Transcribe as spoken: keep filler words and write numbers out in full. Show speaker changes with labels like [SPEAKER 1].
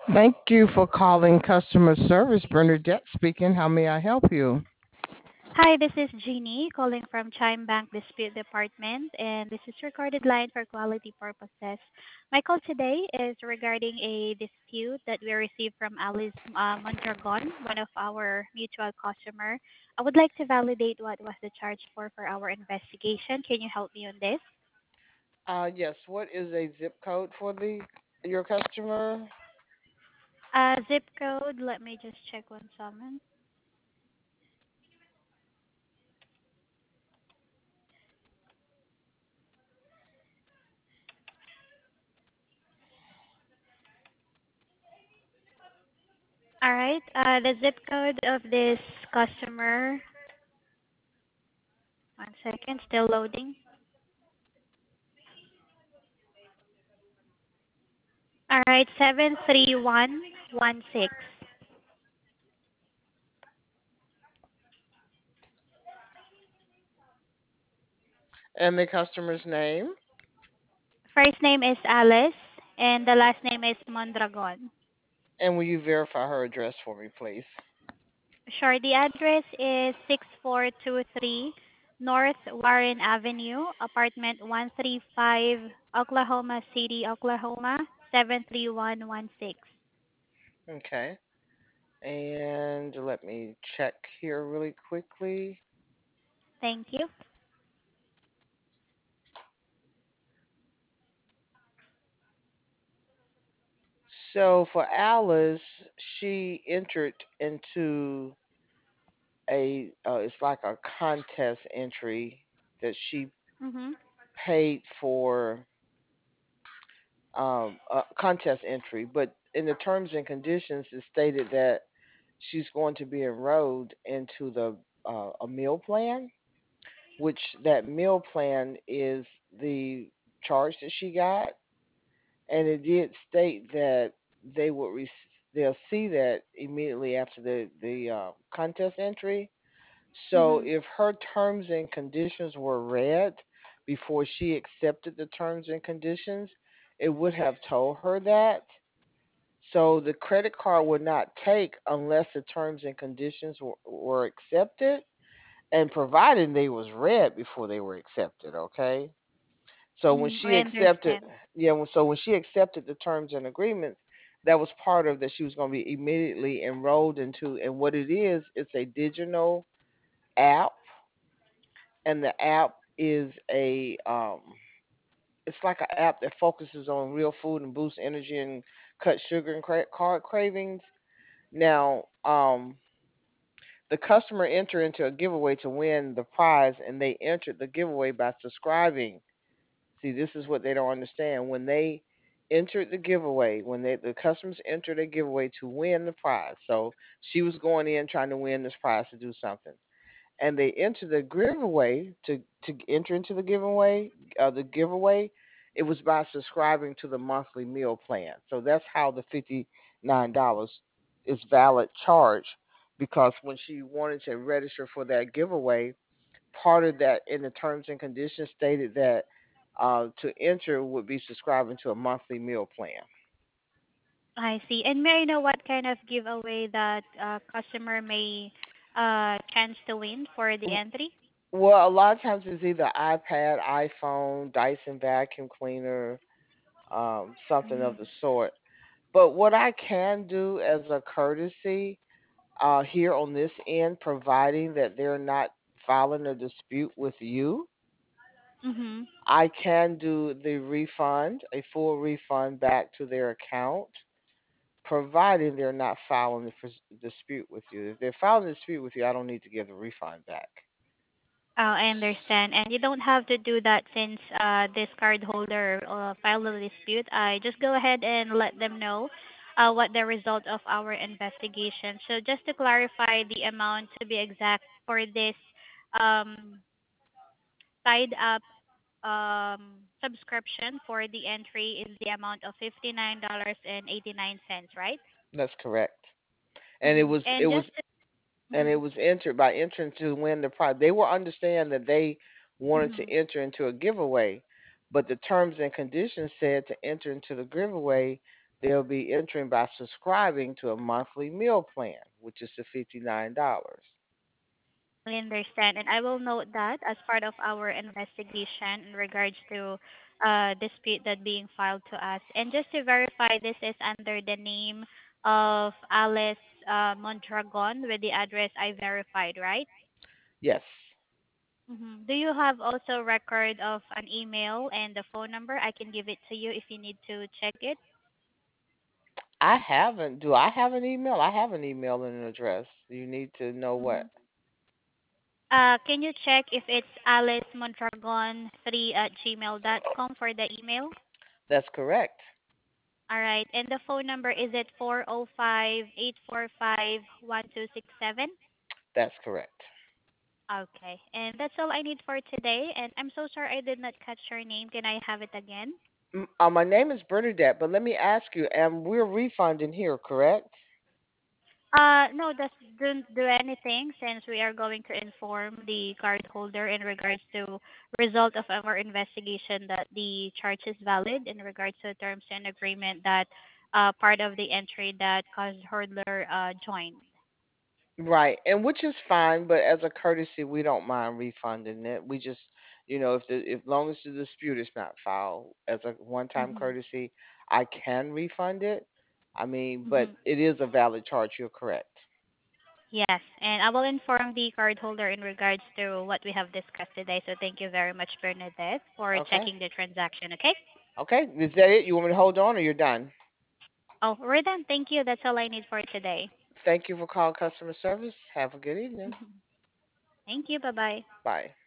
[SPEAKER 1] Thank you for calling customer service. Bernadette speaking. How may I help you?
[SPEAKER 2] Hi, this is Jeannie calling from Chime Bank Dispute Department, and this is recorded line for quality purposes. My call today is regarding a dispute that we received from Alice uh, Mondragon, one of our mutual customer. I would like to validate what was the charge for for our investigation. Can you help me on this?
[SPEAKER 1] Uh, yes. What is a zip code for the your customer?
[SPEAKER 2] Uh, zip code. Let me just check one second. All right. Uh, the zip code of this customer. One second. Still loading. All right, seven three one one six.
[SPEAKER 1] And the customer's name.
[SPEAKER 2] First name is Alice, and the last name is Mondragon.
[SPEAKER 1] And will you verify her address for me, please?
[SPEAKER 2] Sure, the address is six four two three North Warren Avenue, apartment one three five, Oklahoma City, Oklahoma, seven three one one six.
[SPEAKER 1] Okay. And let me check here really quickly.
[SPEAKER 2] Thank you.
[SPEAKER 1] So for Alice, she entered into a uh, it's like a contest entry that she
[SPEAKER 2] Mhm.
[SPEAKER 1] paid for um, a contest entry, but in the terms and conditions, it stated that she's going to be enrolled into the uh, a meal plan, which that meal plan is the charge that she got, and it did state that they would re- they'll see that immediately after the the uh, contest entry. So
[SPEAKER 2] Mhm.
[SPEAKER 1] if her terms and conditions were read before she accepted the terms and conditions, it would have told her that. So the credit card would not take unless the terms and conditions were, were accepted and provided they was read before they were accepted, okay? So when
[SPEAKER 2] Mm,
[SPEAKER 1] she
[SPEAKER 2] I
[SPEAKER 1] accepted,
[SPEAKER 2] understand.
[SPEAKER 1] yeah, when- so when she accepted the terms and agreements, that was part of that she was going to be immediately enrolled into, and what it is, it's a digital app, and the app is a um it's like an app that focuses on real food and boosts energy and cut sugar and cra- carb cravings. Now, um, the customer enter into a giveaway to win the prize, and they entered the giveaway by subscribing. See, this is what they don't understand. When they entered the giveaway, when they the customers entered a giveaway to win the prize, so she was going in trying to win this prize to do something, and they enter the giveaway to to enter into the giveaway uh, the giveaway it was by subscribing to the monthly meal plan. So that's how the fifty nine dollars is valid charge, because when she wanted to register for that giveaway, part of that in the terms and conditions stated that uh, to enter would be subscribing to a monthly meal plan.
[SPEAKER 2] I see. And may I know what kind of giveaway that uh, customer may uh, chance to win for the entry?
[SPEAKER 1] Well, a lot of times it's either iPad, iPhone, Dyson vacuum cleaner, um, something of the
[SPEAKER 2] Mm.
[SPEAKER 1] sort. But what I can do as a courtesy uh, here on this end, providing that they're not filing a dispute with you,
[SPEAKER 2] Mhm.
[SPEAKER 1] I can do the refund, a full refund back to their account, providing they're not filing the pres- dispute with you. If they're filing a dispute with you, I don't need to give the refund back.
[SPEAKER 2] Oh, I understand. And you don't have to do that since uh, this card holder uh, filed a dispute. I just go ahead and let them know uh, what the result of our investigation. So just to clarify the amount to be exact for this um, tied up um, subscription for the entry is the amount of fifty-nine dollars and eighty-nine cents, right?
[SPEAKER 1] That's correct. And it
[SPEAKER 2] Mm-hmm.
[SPEAKER 1] was it
[SPEAKER 2] And
[SPEAKER 1] was
[SPEAKER 2] just
[SPEAKER 1] and it
[SPEAKER 2] mm-hmm.
[SPEAKER 1] was entered by entering to win the prize. They will understand that they wanted to
[SPEAKER 2] Mm-hmm.
[SPEAKER 1] enter into a giveaway, but the terms and conditions said to enter into the giveaway, They'll be entering by subscribing to a monthly meal plan, which is the fifty-nine dollars.
[SPEAKER 2] I understand, and I will note that as part of our investigation in regards to uh, dispute that being filed to us. And just to verify, this is under the name of Alice uh, Mondragon with the address I verified, right?
[SPEAKER 1] Yes.
[SPEAKER 2] Mm-hmm. Do you have also record of an email and the phone number? I can give it to you if you need to check it.
[SPEAKER 1] I haven't. Do I have an email? I have an email and an address. You need to know
[SPEAKER 2] Mm-hmm.
[SPEAKER 1] what?
[SPEAKER 2] Uh, can you check if it's alice mondragon three at gmail dot com for the email?
[SPEAKER 1] That's correct.
[SPEAKER 2] All right. And the phone number, is it four oh five, eight four five, one two six seven?
[SPEAKER 1] That's correct.
[SPEAKER 2] Okay. And that's all I need for today. And I'm so sorry I did not catch your name. Can I have it again?
[SPEAKER 1] M- Uh, my name is Bernadette, but let me ask you, and we're refunding here, correct?
[SPEAKER 2] Uh, no, that don't do anything since we are going to inform the card holder in regards to result of our investigation that the charge is valid in regards to terms and agreement that uh, part of the entry that card holder uh, joined.
[SPEAKER 1] Right, and which is fine, but as a courtesy, we don't mind refunding it. We just, you know, if the if long as the dispute is not filed, as a one-time
[SPEAKER 2] Mm-hmm.
[SPEAKER 1] courtesy, I can refund it. I mean, but
[SPEAKER 2] Mm-hmm.
[SPEAKER 1] it is a valid charge. You're correct.
[SPEAKER 2] Yes, and I will inform the card holder in regards to what we have discussed today. So thank you very much, Bernadette, for
[SPEAKER 1] Okay.
[SPEAKER 2] checking the transaction. Okay.
[SPEAKER 1] Okay. Is that it? You want me to hold on, or you're done?
[SPEAKER 2] Oh, we're done. Thank you. That's all I need for today.
[SPEAKER 1] Thank you for calling customer service. Have a good evening.
[SPEAKER 2] Thank you. Bye bye.
[SPEAKER 1] Bye.